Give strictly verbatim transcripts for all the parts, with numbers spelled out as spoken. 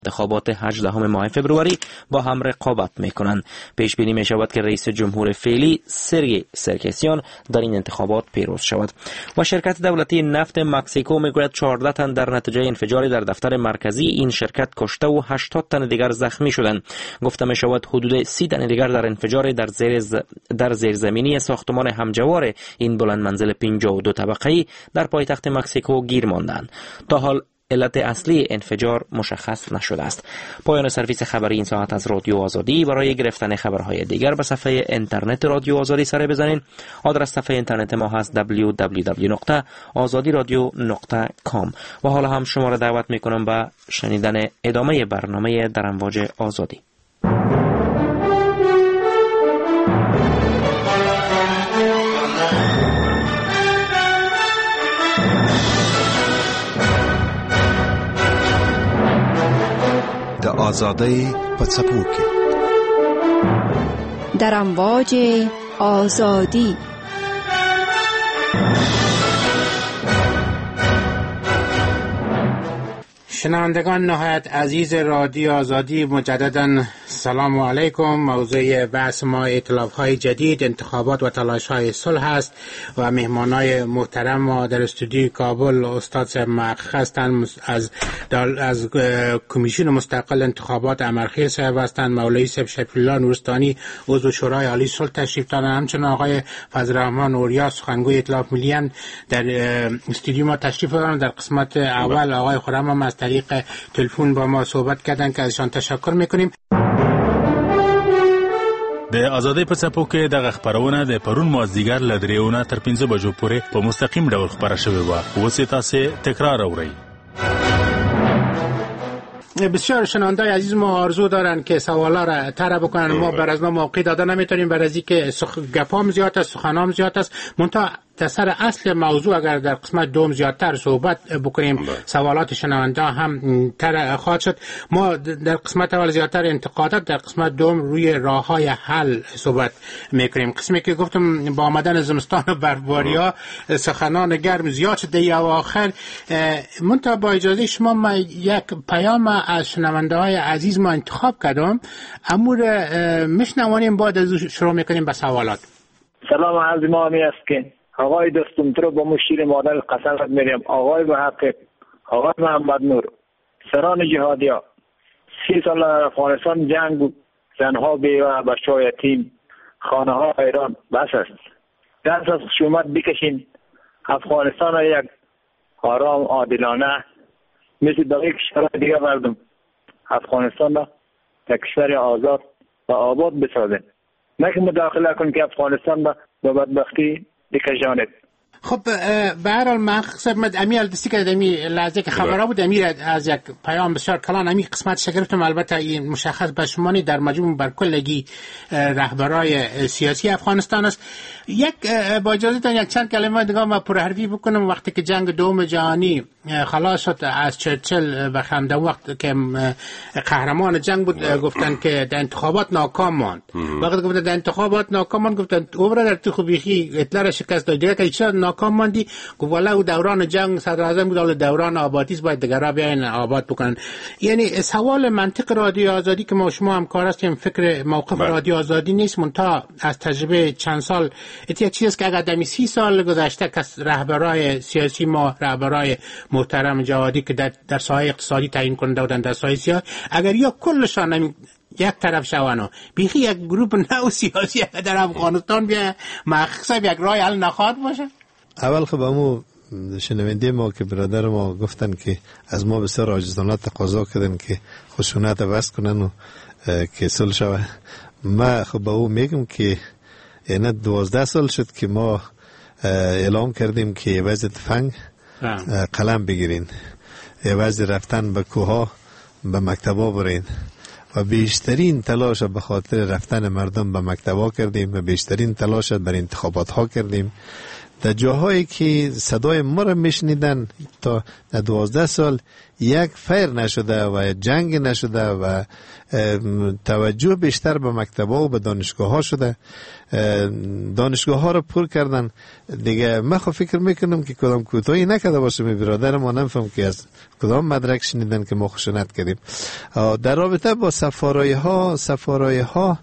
انتخابات هجدهم ماه فبروری با هم رقابت میکنند. پیش بینی می شود که رئیس جمهور فعلی سرگئی سرکسیان در این انتخابات پیروز شود. و شرکت دولتی نفت مکزیکو میگوید چهارده تن در نتیجه انفجاری در دفتر مرکزی این شرکت کشته و هشتاد تن دیگر زخمی شدند. گفته می شود حدود سی تن دیگر در انفجار در زیر ز... در زیرزمینی ساختمان همجوار این بلند منزل پنجاه و دو طبقه‌ای در پایتخت مکزیکو گیر ماندند. تا حال علت اصلی انفجار مشخص نشده است. پایان سرویس خبری این ساعت از رادیو آزادی. برای گرفتن خبرهای دیگر به صفحه اینترنت رادیو آزادی سر بزنید. آدرس صفحه اینترنت ما هست دبلیو دبلیو دبلیو نقطه آزادی رادیو نقطه کام. و حالا هم شما را دعوت میکنم به شنیدن ادامه برنامه در امواج آزادی. د آزادی په څپو کې در امواج آزادی. شنوندگان نهایت عزیز رادیو آزادی، مجددا سلام علیکم. موضوع بحث ما ائتلاف‌های جدید، انتخابات و تلاش‌های صلح است و مهمانای محترم ما در استودیوی کابل استاد محقق هستند از از کمیسیون مستقل انتخابات امرخیل صاحب هستند، مولوی صاحب شفیع‌الله نورستانی عضو شورای عالی صلح تشریف دارند، همچنین آقای فضل الرحمن اوریا سخنگوی ائتلاف ملی هم در استودیو ما تشریف دارند. در قسمت اول آقای خرم هم از طریق تلفن با ما صحبت کردند که ازشان تشکر میکنیم. د آزادۍ په څپو کې دغه خبرونه د پرون مازدیګر له درېونه تر پنځه بجو پورې په مستقیم ډول خبره شوې وه. اوس یې تاسې تکرار اورئ. بسیار شنوندای عزیز ما آرزو دارن که سوالا را طرح بکنن. ما بر از ما موقع داده نمیتونیم، برای از اینکه سخ... گپام زیاد است، سخنام زیاد است. منتها در سر اصل موضوع اگر در قسمت دوم زیادتر صحبت بکنیم سوالات شنونده هم طرح خواهد شد. ما در قسمت اول زیادتر انتقادات، در قسمت دوم روی راههای حل صحبت میکنیم. قسمی که گفتم با آمدن زمستان و برفباری‌ها سخنان گرم زیاد شده یا آخر. منتها با اجازه شما ما یک پیام از شنونده های عزیز ما انتخاب کردم، امور میشنوانیم، بعد از شروع میکنیم به سوالات. سلام عرض ما همی است که آقای دوستم تو رو با مشیر مادر قسمت میریم. آقای محقق، آقای محمد نور، سران جهادی ها، سی سال افغانستان جنگ بود، زنها بیوه، بچه های یتیم، خانه ها ایران بس است. دست از خشونت بکشین، افغانستان را یک آرام عادلانه مثل باقی کشورهای دیگه مردم افغانستان را یک کشور آزاد و آباد بسازن، نه که مداخله کن که افغانستان را به بدبختی بکشاند. خب به هر حال مقصد مد امیر دستی که دمی لحظه که خبرها بود امیر از یک پیام بسیار کلان امی قسمت شگرفتم. البته این مشخص به شما نی در مجموع بر کلگی رهبرای سیاسی افغانستان است. یک با اجازهتون یک چند کلمه دیگه ما پرحرفی بکنم. وقتی که جنگ دوم جهانی خلاص شد از چرچل و خمده وقت که قهرمان جنگ بود گفتن که در انتخابات ناکام ماند. وقتی گفتن در انتخابات ناکام ماند گفتن اوبرا در تو خوبیخی هتلر شکست داد دیگه که چرا ناکام ماندی؟ گفت والا او دوران جنگ صدر اعظم بود، دوران آبادی است، باید دیگرها بیاین آباد بکنن. یعنی سوال منطق رادیو آزادی که ما شما هم کار هستیم، فکر موقف بله. رادیو آزادی نیست، منتها از تجربه چند سال اتیا چیزی که اگر دمی سی سال گذشته که رهبرای سیاسی ما، رهبرای محترم جوادی که در, در ساحه اقتصادی تعیین کننده بودن، در ساحه سیاسی، اگر یا کلشان نمی یک طرف شوانو بیخی یک گروپ نو سیاسی در افغانستان بیا مخصوصا یک راه حل نخواهد باشه. اول خب همو شنونده ما که برادر ما گفتن که از ما بسیار عاجزانه تقاضا کردن که خشونت بس کنن و که صلح شوه. ما خب به او میگم که یعنی دوازده سال شد که ما اعلام کردیم که وضع تفنگ قلم بگیرین، وضع رفتن به کوها به مکتبا برین و بیشترین تلاش به خاطر رفتن مردم به مکتبا کردیم و بیشترین تلاش بر انتخابات ها کردیم. در جاهایی که صدای ما را میشنیدن تا دوازده سال یک فیر نشده و جنگ نشده و توجه بیشتر به مکتب‌ها و به دانشگاه ها شده، دانشگاه ها رو پر کردن دیگه. من خب فکر میکنم که کدام کوتاهی نکرده باشه می برادر ما، نمیفهم که از کدام مدرک شنیدن که ما خشونت کردیم. در رابطه با سفارای ها سفارای ها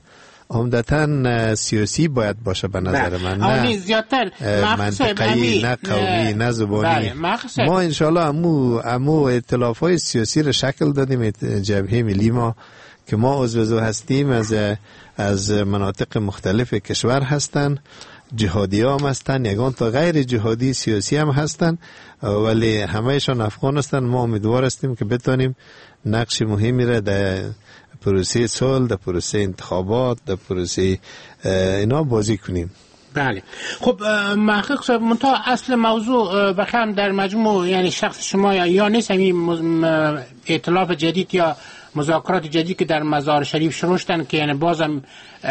عمدتاً سیاسی باید باشه به نظر من، نه زیادتر منطقی، نه قومی، نه زبانی. ما انشالله امو امو ائتلاف های سیاسی رو شکل دادیم، جبهه ملی ما که ما عضو هستیم از از مناطق مختلف کشور هستن، جهادی هم هستن، یگان تا غیر جهادی سیاسی هم هستن، ولی همهشان افغان هستن. ما امیدوار هستیم که بتونیم نقش مهمی را در پروسه صلح، در پروسه انتخابات، در پروسه اینا بازی کنیم. بله. خب محقق صاحب، منتها اصل موضوع بخم در مجموع یعنی شخص شما یا, یا نیست همین ائتلاف جدید یا مذاکرات جدید که در مزار شریف شروع شدن که یعنی بازم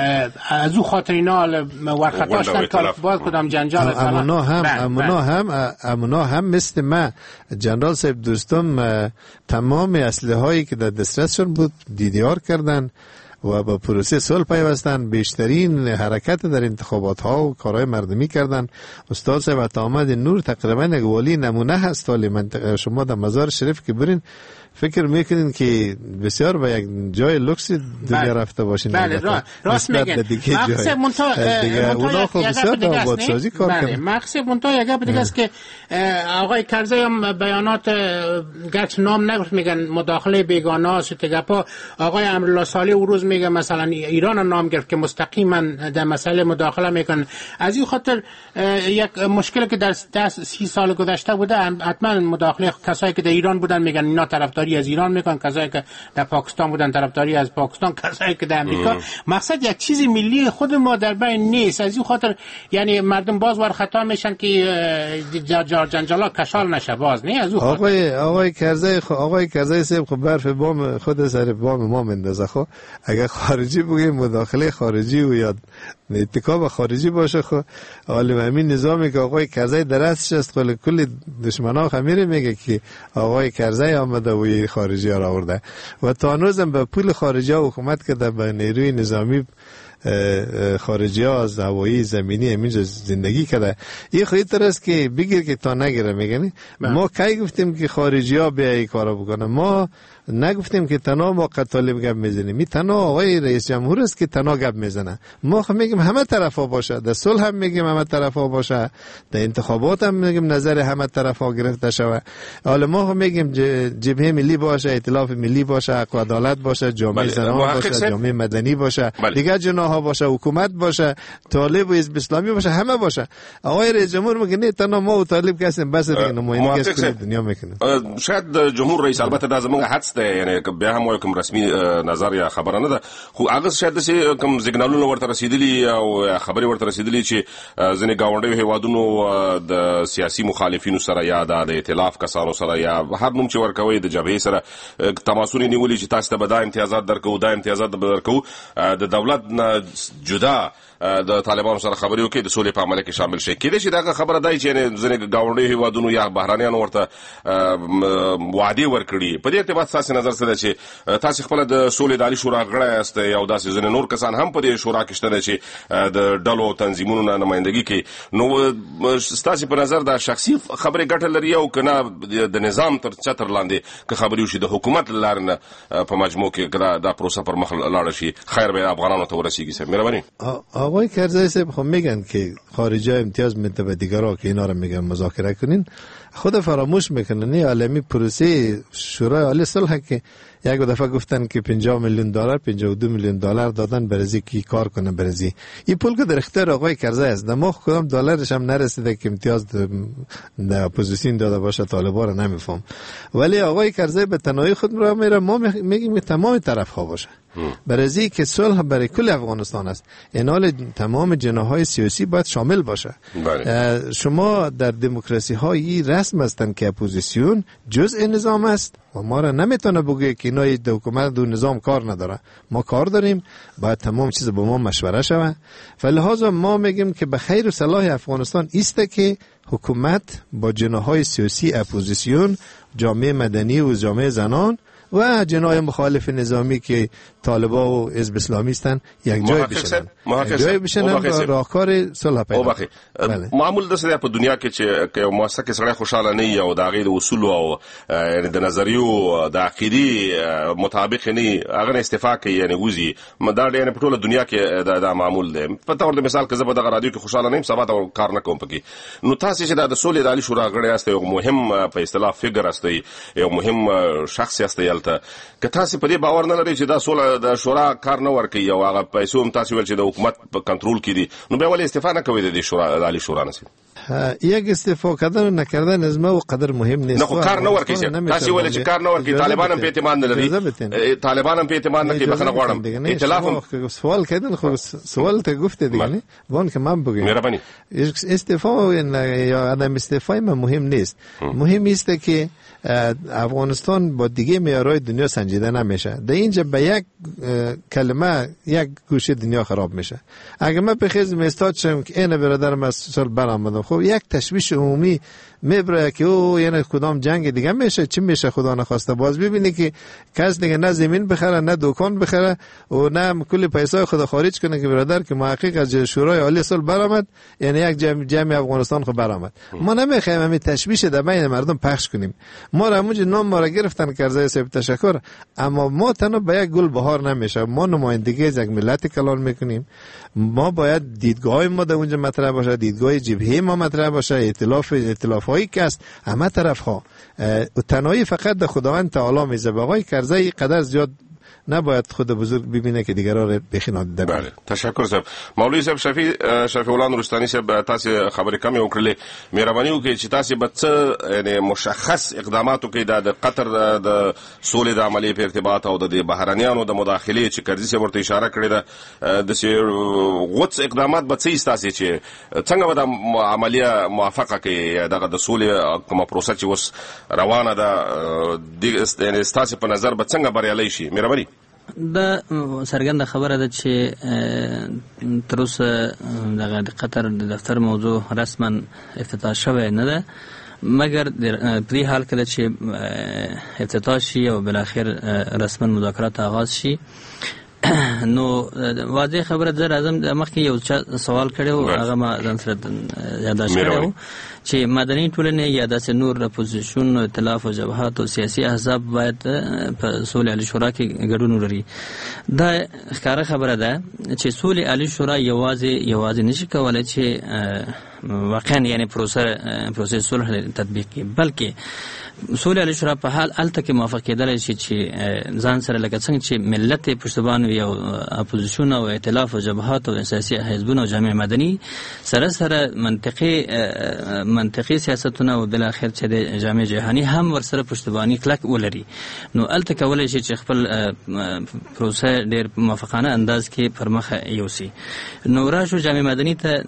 از او خاطر اینا ورخطا شدن که باز کدام جنجال امونا هم امونا هم امونا هم مثل ما جنرال صاحب دوستم تمام اسلحه هایی که در دسترسشون بود دیدار کردن و با پروسه صلح پیوستن، بیشترین حرکت در انتخابات ها و کارهای مردمی کردن. استاد صاحب عطاآمد نور تقریبا یک والی نمونه هست. ولی منطقه شما در مزار شریف که برین فکر میکنین که بسیار به یک جای لوکس دیگه رفته باشین. بله را راست میگن. مقصد منتها دیگه اونا خب بسیار در آبادسازی کار کردن. مقصد منتها یک گپ دیگه است که آقای کرزی هم بیانات گرچه نام نگفت میگن مداخله بیگانه است تگپا. آقای امرالله صالح او روز میگه مثلا ایران نام گرفت که مستقیما در مسئله مداخله میکنن. از این خاطر یک مشکلی که در دست سی سال گذشته بوده حتما مداخله کسایی که در ایران بودن میگن اینا طرفداری از ایران میکنن، کسایی که در پاکستان بودن طرفداری از پاکستان، کسایی که در امریکا. مقصد یک چیز ملی خود ما در بین نیست. از این خاطر یعنی مردم باز ور خطا میشن که جنجالا کشال نشه باز نه. از اون آقای آقای کرزی آقای کرزی صاحب خب برف بام خود سر بام ما مندازه. خب اگر خارجی بگیم مداخله خارجی و یا اتکاب خارجی باشه خب عالم همین نظامی که آقای کرزی درستش است کل کل دشمنا خمیره میگه که آقای کرزی آمده و خارجی ها را آورده و تا هنوزم به پول خارجی ها حکومت کرده، به نیروی نظامی خارجی ها از هوایی زمینی همینجا زندگی کرده. این خیلی تر است که بگیر که تا نگیره میگنی. ما کی گفتیم که خارجی ها بیا این کارا بکنه؟ ما نگفتیم که تنها ما طالب گپ میزنیم. می تنها آقای رئیس جمهور است که تنها گپ میزنه. ما خب میگیم همه طرفا باشه، در صلح هم میگیم همه طرفا باشه، در انتخابات هم میگیم نظر همه طرفا گرفته شود. حالا ما هم میگیم جبهه ملی باشه، ائتلاف ملی باشه، حق و عدالت باشه، جامعه زنان باشه، جامعه مدنی باشه، دیگه جناح باشه، حکومت باشه، طالب و حزب اسلامی باشه، همه باشه. آقای رئیس جمهور میگه نه تنها ما و طالب کسیم بس دیگه نمایندگی از دنیا میکنه. شاید جمهور رئیس البته د زمونږ حدس ده، یعنی بیا هم یو کوم رسمي نظر یا خبره نه ده، خو هغه شاید چې کوم سیګنالونه ورته رسیدلی او خبري ورته رسیدلی چې ځنې گاونډي هیوادونو د سیاسي مخالفینو سره یا د ائتلاف کسانو سره یا هر نوم چې ورکوي د جبهې سره تماسونه نیولې چې تاسو ته به دا امتیازات درکو دا امتیازات درکو د دولت جدا د طالبانو سره خبرې وکړي د سولې په عمل کې شامل شي. کېدای شي دا خبره دای چې ځنې گاونډي هیوادونو یا بهرانيانو ورته وعده ورکړي. په دې ارتباط تاسو نظر څه ده چې تاسو خپل د سولې د عالی شورا غړی یاست یا داسې ځنې نور کسان هم په دې شورا کې شته چې د ډلو تنظیمونو نه نمائندګي کوي، نو تاسو په نظر دا شخصي خبرې ګټه لري او کنه د نظام تر چتر لاندې که خبرې وشي د حکومت لار نه په مجموع کې دا پروسه پر مخ لاړ شي خیر به افغانانو ته ورسیږي؟ سه مهرباني. آقای کرزی صاحب خب میگن که خارجی ها امتیاز میده به دیگرها که اینا رو میگن مذاکره کنین، خود فراموش میکنن. این عالمی پروسه شورای عالی صلح که یک دفعه گفتن که پنجاه میلیون دلار پنجاه و دو میلیون دلار دادن برای کی کار کنه برای این پول که در اختیار آقای کرزی است. ما کدام دلارش هم نرسیده که امتیاز در اپوزیسیون داده باشه، طالبا رو نمیفهم. ولی آقای کرزی به تنهایی خود را میره. ما میگیم که تمام طرف ها باشه برای که صلح برای کل افغانستان است. این حال تمام جناح‌های سیاسی باید شامل باشه. شما در دموکراسی های رسم رسم هستند که اپوزیسیون جزء نظام است و ما را نمیتونه بگه که اینا د حکومت دو نظام کار نداره. ما کار داریم، باید تمام چیز با ما مشوره شوه. فلهذا ما میگیم که به خیر و صلاح افغانستان ایسته که حکومت با جناحهای سیاسی اپوزیسیون، جامعه مدنی و جامعه زنان و جناح مخالف نظامی که طالبا و حزب اسلامی هستند یک جای بشنن یک جای بشنن و راهکار صلح پیدا کنن. معمول د سره په دنیا کې چې یو مؤسسه کې سره خوشاله نه وي او د هغې د اصول او یعنی د نظریو د عقیدې مطابق نه هغه استعفا کوي یعنی وزي دا یعنی په ټوله دنیا کې دا معمول دی. په تور د مثال کې زه په دغه رادیو کې خوشاله نه یم، سبا ته کار نه کوم پکې. نو تاسو چې د سولې د عالی شورا غړي یاست، یو مهم په اصطلاح فګر یاست، یو مهم شخص یاست، یلته که تاسو په دې باور نه لرئ چې دا سوله د شورا کار نه ورکوي او هغه پیسې هم تاسو ویل چې د حکومت په کنټرول کې دي، نو بیا ولې استعفا نه کوئ د شورا د عالی شورا نه؟ یک استعفا کردن و نکردن از ما و قدر مهم نیست. نه خو کار نه ورکوي، تاسو ویل چې کار نه ورکوي، طالبان هم په اعتماد نه لري، طالبان هم په اعتماد نه کوي. بخښنه غواړم، ائتلاف هم سوال کردن، خو سوال ته گفته دیگه وان که من بگم مهربانی استعفا یا عدم استعفا ما مهم نیست. مهم است که افغانستان با دیگه معیارهای دنیا سنجیده نمیشه. در اینجا به یک کلمه یک گوشه دنیا خراب میشه. اگه من به خیز میستاد شم که این برادرم از سال برآمدم، خب یک تشویش عمومی میبره که او یعنی کدام جنگ دیگه میشه، چی میشه خدا نخواسته. باز ببینی که کس دیگه نه زمین بخره، نه دکان بخره و نه کل پیسای خدا خارج کنه که برادر که محقق از شورای عالی سال برآمد، یعنی یک جمع جمع افغانستان خو برآمد. ما نمیخوایم همین تشویش در بین مردم پخش کنیم. ما را همونجا نام ما را گرفتن کرزای صاحب تشکر، اما ما تنها به یک گل بهار نمیشه. ما نمایندگی از یک ملت کلان میکنیم. ما باید دیدگاه ما در اونجا مطرح باشه، دیدگاه جبهه ما مطرح باشه، ائتلاف ائتلافایی که است همه طرف ها. تنهایی فقط در خداوند تعالی میزه. آقای کرزی قدر زیاد نباید خود بزرگ ببینه که دیگرها را بخینات ده. بله، تشکر صاحب. مولوی صاحب شفیع شفیع الله نورستاني صاحب تاسو خبرې کمې وکړلې، مهرباني وکړئ چې تاسو به څه یعنی مشخص اقدامات وکړئ د قطر د سولې د عملیې په ارتباط او د بهرانیانو د مداخلې چې کرزي صاحب ورته اشاره کړې ده، د غوڅ اقدامات به څه ستاسو چې څنګه به د عملیه موافقه کوي دغه د سولې کومه پروسه چې اوس روانه ده د ستاسو په نظر به څنګه بریالۍ شي؟ مهرباني. دا سرګند خبره ده چې تر اوسه دغه د قطر د دفتر موضوع رسما افتتاح شوی نه ده، مګر په دې حال کې چې افتتاح شي او بالاخره رسما مذاکرات آغاز شي، نو واضح خبره ده. راځم مخکې یو سوال کړو، هغه ما ځان سره یاداښت کړو چې مدني ټولنې یا داسې نور اپوزیشن، ائتلاف او جبهات او سیاسي احزاب باید په سولې عالی شورا کې ګډون ولري. دا ښکاره خبره ده چې سولې عالی شورا یوازې یوازې نشي کولای چې واقعا یعنی پروسه پروسه صلح تطبیق کړي، بلکې سولې عالی شورا په حال الته کې موافق کېدلی شي چې ځان سره لکه څنګه چې ملت پشتبان وي او اپوزیشن او ائتلاف او جبهات او سیاسي حزبونه او جامعه مدني سره سره منطقي منطقي سیاستونه او بل اخر چې د جامعه جهاني هم ورسره پشتبانی کلک ولري، نو الته کولای شي چې خپل پروسه ډېر موافقانه انداز کې پرمخه یوسي. نو راشو جامعه مدني ته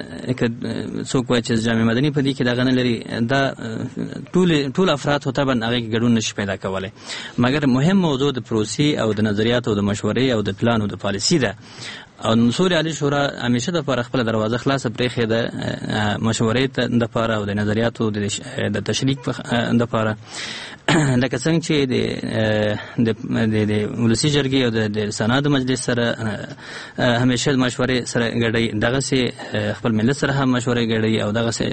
څوک وایي چې جامعه مدني په دې کې دغه نه لري، دا ټول ټول افراد هو طبعا هغه ګډون نشي پیدا کولای، مګر مهم موضوع د پروسې او د نظریاتو او د مشورې او د پلان او د پالیسي ده. او سولې عالی شورا همیشه د پر خپل دروازه خلاصه پرېښې ده مشورې ته د پاره او د نظریاتو د تشریک د پاره، لکه څنګه چې د د ولسی جرګې او د سناد مجلس سره همیشه مشورې سره ګډي، دغه سي خپل ملت سره هم مشورې ګډي او دغه سي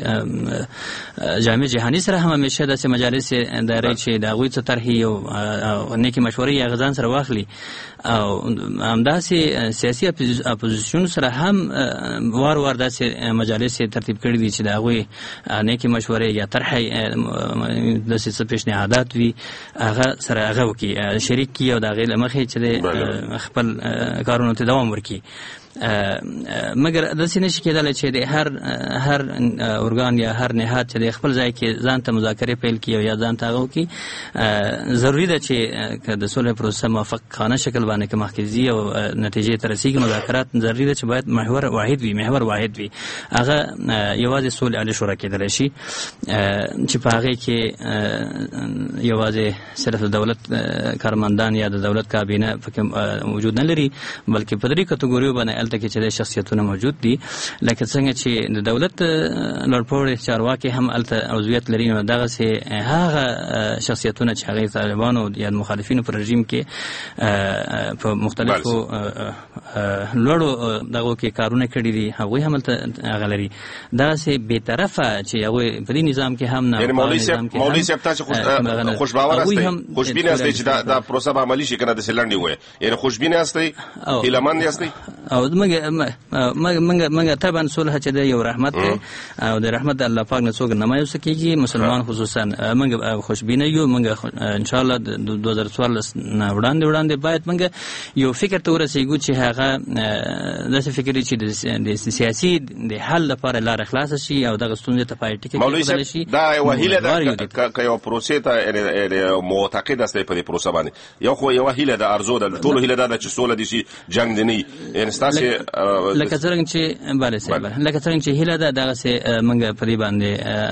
جامع جهاني سره هم همیشه د مجالس دایره چې د غوي څخه طرحي او نیکی مشورې غزان سره واخلي، او همداسې سیاسي اپوزیشن سره هم وار وار داسې مجالس ترتیب کړي دي چې د غوي نیکی مشورې یا طرحي د سیاسي پیشنهادات وی هغه سره هغه وکي شریک کی او د غیر مخې چې خپل کارونو ته دوام ورکړي. مګر داسې نشي کېدلی چې د هر هر ارګان یا هر نهاد چې د خپل ځای کې ځان ته مذاکرې پیل کړي او یا ځان ته هغه وکړي. ضروري ده چې د صلح پروسه موافقانه شکل باندې که مخکې ځي او نتیجې ته رسېږي، مذاکرات ضروري ده چې باید محور واحد وي محور واحد وي. هغه یوازې صلح عالی شورا کېدلی شي چې په هغې کې یوازې صرف د دولت کارمندان یا د دولت کابینه پکې موجود نه لري، بلکې په درې کټګوریو باندې هلته کې چې د شخصیتونه موجود دي، لکه څنګه چې د دولت لوړپوړي چارواکي هم هلته عضویت لري. نو دغسې هغه شخصیتونه چې هغې طالبانو یا مخالفینو په رژیم کې په مختلفو لوړو دغو کې کارونه کړي دي، هغوی هم هلته هغه لري. دغسې بېطرفه چې هغوی په دې نظام کې هم نه مولوي صاحب تاسو خوشباور یاستئ، خوشبین یاستئ چې دا پروسه به عملي شي که نه داسې لنډې ووایي، یعنې خوشبین یاستئ، هیلهمند یاستئ؟ او موږ طبعا صلح چې د یو رحمت دی او د رحمت د الله پاک نه څوک نه مایوسه کېږي، مسلمان خصوصا موږ خوشبینه یو. موږ انشاءالله د دوه زره څوارلس نه وړاندې وړاندې باید موږ یو فکر ته ورسېږو چې هغه داسې فکر وي چې د سیاسي د حل لپاره لاره خلاصه شي او دغه ستونزې ته پای ټکی کېدلی شي. دا یوه هیله ده که یو پروسې ته معتقد هستئ په دې پروسه باندې، یو خو یوه هیله ده، ارزو ده، ټولو هیله دا ده چې سوله دې شي، جنګ دې نه وي. یعنې ستاسې لکه څرنګه چې بله صاحب لکه څرنګه چې هیله ده دغسې موږ په دې باندې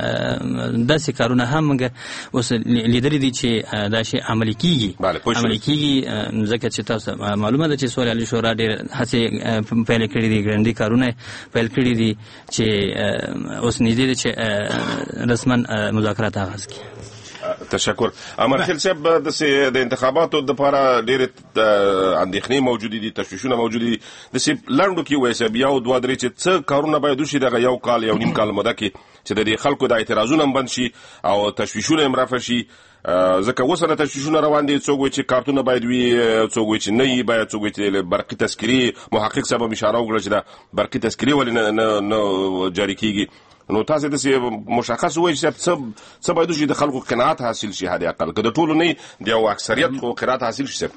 داسې کارونه هم موږ اوس لیدلي دي چې دا شی عملي کېږي عملي کېږي ځکه چې تاسو معلومه ده چې صلح عالی شورا ډېر هڅې پیل کړي دي، ګړندي کارونه پیل کړي دي چې اوس نږدې ده چې رسما مذاکرات آغاز کړي. تشکر. امرخیل صاحب د انتخاباتو دپاره ډېرې اندېښنې موجودې دي، تشویشونه موجودې دي، داسې لنډو کې ووایي صاحب یو دوه درې چې څه کارونه باید وشي دغه یو کال یو نیم کال موده کې چې د دې خلکو د اعتراضونه هم بند شي او تشویشونه هم رفع شي. ځکه اوس نه تشویشونه روان دي، څوک وایي چې کارتونه باید وي، څوک وایي چې نه وي باید، څوک وایي چې برقي تذکرې، محقق صاحب هم اشاره وکړه چې دا برقي تذکرې ولې نه جاري کېږي. نو تاسو داسې مشخص وایي چې څه باید وشي د خلکو قناعت حاصل شي، حد اقل که د ټولو نه د یو اکثریت خو قناعت حاصل شي.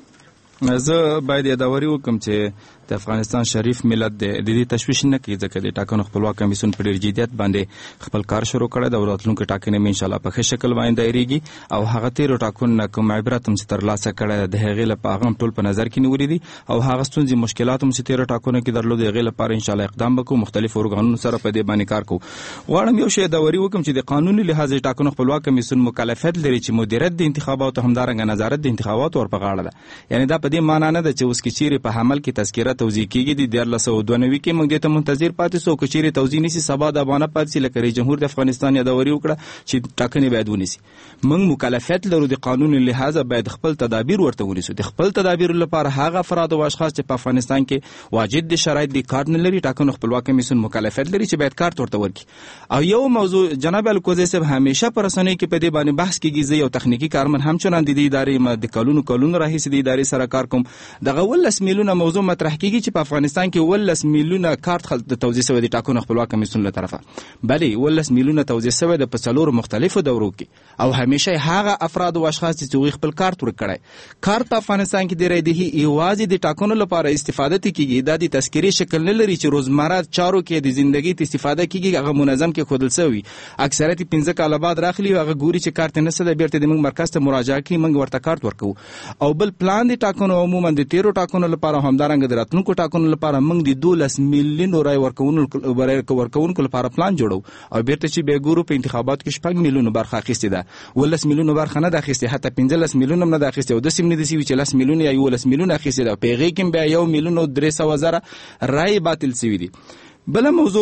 زه باید یادواري وکړم چې د افغانستان شریف ملت د دې تشویش نه کوي ځکه د ټاکنو خپلواک کمیسیون په ډېر جدیت باندې خپل کار شروع کړی د راتلونکو ټاکنې مې انشاءالله په ښه شکل باندې دایریږي او هغه تیرو ټاکنو نه کوم عبرت هم چې ترلاسه کړی د هغې لپاره هغه هم ټول په نظر کې نیولي دي او هغه ستونزې مشکلات هم چې تیرو ټاکنو کې درلود د هغې لپاره انشاءالله اقدام به کوو، مختلفو ارګانونو سره په دې باندې کار کوو. غواړم یو شی یادواري وکړم چې د قانوني لحاظ ټاکنو خپلواک کمیسیون مکلفیت لري چې مدیریت د انتخاباتو همدارنګه نظارت د انتخاباتو ور په غاړه ده. یعنې دا په دې معنا نه ده چې اوس کې چیرې په حمل کې تذکره توضیح کېږي د دیارلس سوه دوه نوي کې موږ دې ته منتظر پاتې سو، که چیرې توضیح نیسي سبا د افغانه پاتې سي، لکه رئیس جمهور د افغانستان یادواري وکړه چې ټاکنې باید ونیسي. موږ مکلفیت لرو د قانون لحاظه باید خپل تدابیر ورته ونیسو. د خپل تدابیر لپاره هغه افراد او اشخاص چې په افغانستان کې واجد د شرایط د کارت نه لري، ټاکنو خپلواک کمیسیون مکلفیت لري چې باید کارت ورته ورکړي. او یو موضوع جناب الکوزی صاحب همیشه په رسنیو کې په دې باندې بحث کېږي، زه یو تخنیکي کارمن هم چنان د دې ادارې د کلونو کلونو راهیسې د ادارې سره کار کوم. دغه ولس میلیونه موضوع مطرح کېږي چې په افغانستان کې ولس میلیونه کارت د توزیع شوی د ټاکنو خپلواک کمیسیون له طرفه، بلې ولس میلیونه توزیع شوی د په څلورو مختلفو دورو کې او همیشه هغه افراد او اشخاص چې هغوی خپل کارت ورکړی. کارت په افغانستان کې د رایدهي یوازې د ټاکنو لپاره استفاده کېږي، دا د تذکرې شکل نه لري چې روزمره چارو کې د زندګۍ ته استفاده کېږي، هغه منظم کې ښودل شوي. اکثریت پنځه کاله بعد راخلي هغه ګوري چې کارت نشته ده، بیرته د موږ مرکز ته مراجعه کوي، موږ ورته کارت ورکوو. او بل پلان د ټاکنو عموما د تیرو ټاکنو لپاره همدارنګه د راتلونکو ټاکنو لپاره موږ د دولس میلیونو رای ورکوونکو لپاره پلان جوړو او بیرته چې بیا ګورو په انتخاباتو کې شپږ میلیونو برخه اخیستې ده، ولس میلیونو برخه نه ده اخیستې، حتی پنځلس میلیونه هم نه ده اخیستې او داسې هم نه دي شوي چې لس میلیونه یا یولس میلیونه اخیستې ده. په هغې کې بیا یو میلیون او درې سوه زره رای باطل شوي دي. بله موضوع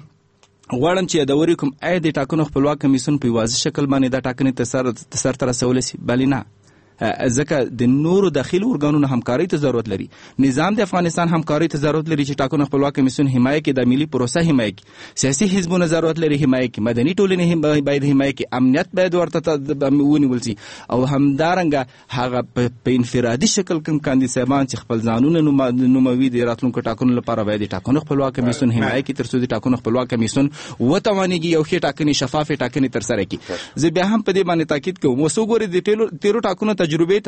غواړم چې یادواري کوم، آیا د ټاکنو خپلواک کمیسیون په واضح شکل باندې دا ټاکنې ته سرته رسولی شي؟ بلې نه، ځکه د نورو داخلي ارګانونو همکارۍ ته ضرورت لري. نظام د افغانستان همکارۍ ته ضرورت لري چې ټاکنو خپلواک کمیسیون حمایه کړي، د ملي پروسه حمایه کړي، سیاسي حزبونه ضرورت لري حمایه کړي، مدني ټولنې باید حمایه کړي، امنیت باید ورته ونیول شي او همدارنګه هغه په انفرادي شکل کوم کاندید صاحبان چې خپل ځانونه نوموي د راتلونکو ټاکنو لپاره باید د ټاکنو خپلواک کمیسیون حمایه کړي تر څو د ټاکنو خپلواک کمیسیون وتوانېږي یو ښې ټاکنې شفافې ټاکنې ترسره کړي. زه بیا هم په دې باندې تاکید کوم، اوس وګورئ د تیرو ټاکنو تجربې ته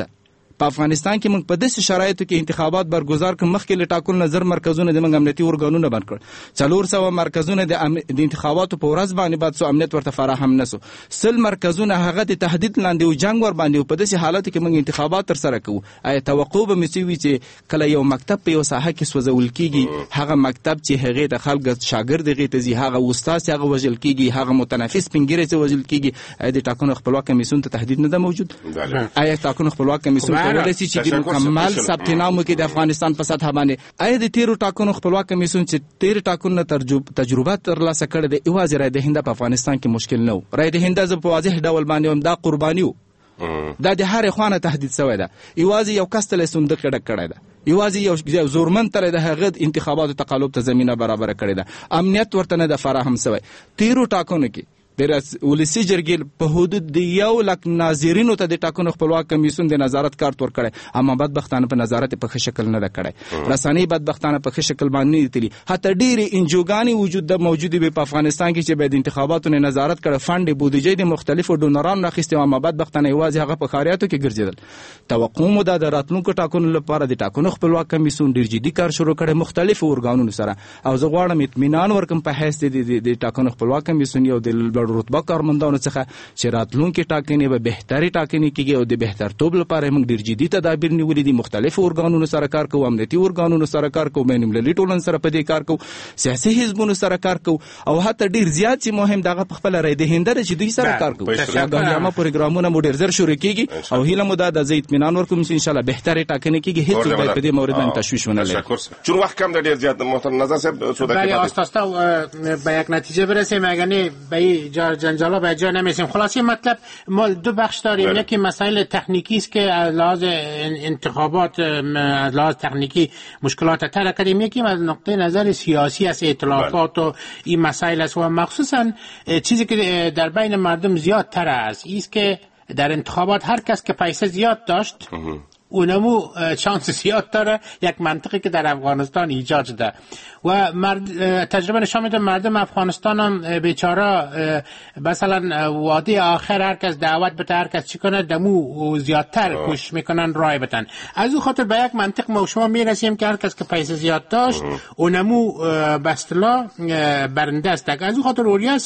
په افغانستان کې موږ په داسې شرایطو کې انتخابات برگزار کړ مخکې له ټاکنو نظر مرکزونه د موږ امنیتي ارګانونه بند کړ څلور سوه مرکزونه د ام... د انتخاباتو په ورځ باندې بعد سو امنیت ورته فراهم نسو سل مرکزونه هغه د تهدید لاندې او جنگ ور باندې په داسې حالت کې موږ انتخابات تر سره کوو آیا توقع به مسوي چې کله یو مکتب په یو ساحه کې سوځول کیږي هغه مکتب چې هغه د خلک شاګرد غي ته زی هغه استاد هغه وژل کیږي هغه متنفس پنګری ته وژل کیږي د ټاکنو خپلواک کمیسیون ته تهدید نه ده موجود آیا ټاکنو خپلواک کمیسیون کولای شي چې د مکمل ثبت نام وکړي د افغانستان په سطح باندې آیا د تیرو ټاکنو خپلواک کمیسیون چې تیر ټاکنو تجربه ترلاسه کړې ده ایوازې رای دهنده په افغانستان کې مشکل نه و رای دهنده ز په واضح ډول باندې هم دا قرباني و دا د هر خوانه تهدید شوی ده ایوازې یو کس ته صندوق ډک کړی ده ایوازې یو زورمن تر د هغه انتخاباتو تقلب ته زمينه برابر کړی ده امنیت ورته نه ده فراهم شوی تیرو ټاکنو کې د ولسی جرګې په حدود د یو لک ناظرینو ته د ټاکنو خپلواک کمیسیون د نظارت کارت ورکړی اما بدبختانه په نظارت په ښه شکل نه ده کړی رسنۍ بدبختانه په ښه شکل باندې دي تلي حتی ډېرې انجوګانې وجود د موجودې وي په افغانستان کې چې به د انتخاباتو نه نظارت کړي فند بودیجې د مختلفو ډونرانو راخیستې اما بدبختانه یوازې هغه په خاریاتو کې ګرځېدل توقع مو ده د راتلونکو ټاکنو لپاره د ټاکنو خپلواک کمیسیون ډېر جدي کار شروع کړي مختلفو ارګانونو سره او زه غواړم اطمینان ورکړم په حیث د ټاکنو خپلواک کمیسیون یو د لوړ رتبه کارمند څخه چې راتلونکي ټاکنې به بهتري ټاکنې کیږي او د بهترتوب لپاره موږ ډېر جدي تدابیر نیولې دي مختلفو ارګانونو سره کار کوو امنیتي ارګانونو سره کار کوو بین المللي ټولنې سره په دې کار کوو سیاسي حزبونو سره کار کوو او حتی ډېر زیات چې مهم دغه په خپل رای دهنده چې دوی سره کار کوو هغه پروګرامونه مو ډېر زر شروع کیږي او هیله مو ده د اطمینان ورکوم چې ان شاء الله بهتري ټاکنې کیږي هیڅ باید په دې مورد باندې تشویش ونه لري چون وقت کم در زیاد محترم نظر صاحب بله آستاستا به یک نتیجه برسیم اگر نه به جنجالا به جا نمیسیم خلاص مطلب ما دو بخش داریم یکی مسائل تکنیکی است که از لحاظ انتخابات از لحاظ تکنیکی مشکلات تر کردیم یکی از نقطه نظر سیاسی است ائتلافات و این مسائل است و مخصوصا چیزی که در بین مردم زیاد تر است است که در انتخابات هر کس که پیسه زیاد داشت اونمو شانس زیاد داره یک منطقی که در افغانستان ایجاد شده و مرد تجربه نشان میده مردم افغانستان هم بیچاره مثلا وعده آخر هر کس دعوت بده هر کس چی کنه دمو زیادتر کوشش میکنن رای بدن از اون خاطر به یک منطق ما شما میرسیم که هر کس که پیسه زیاد داشت اونمو به اصطلاح برنده است از اون خاطر اوریاس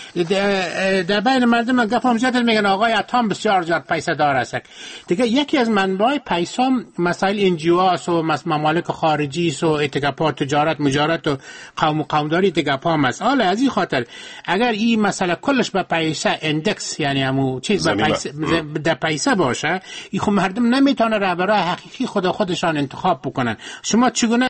در بین مردم گفتم زیاد میگن آقای اتام بسیار زیاد پیسه دار است دیگه یکی از منبع پیسه مسائل انجیوآس و ممالک خارجی است و اتکاپا تجارت مجارت و قوم و قومداری اتکاپا هم است حالا از این خاطر اگر این مسئله کلش به پیسه اندکس یعنی همون چیز به پیسه در پیسه باشه این خب مردم نمیتونه رهبرای حقیقی خود خودشان انتخاب بکنن شما چگونه